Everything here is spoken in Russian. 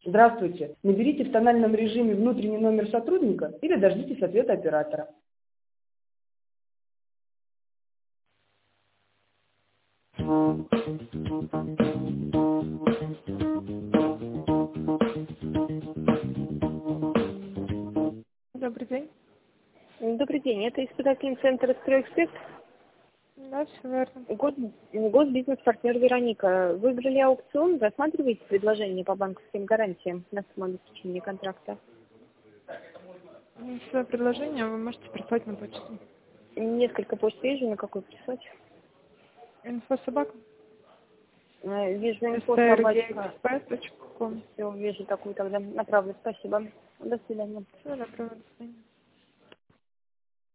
Здравствуйте. Наберите в тональном режиме внутренний номер сотрудника или дождитесь ответа оператора. Добрый день. Добрый день, это испытательный центр «Стройэксперт». Да, все верно. Госбизнес-партнер Вероника. Выиграли аукцион, рассматриваете предложение по банковским гарантиям на сумму обеспечения контракта? Свое предложение вы можете прислать на почту. Несколько почт вижу, на какой прислать? Инфособака. Вижу инфо-собачка. strgexpress.com. Все, вижу такую, тогда направлю. Спасибо. До свидания. Всего доброго, до свидания.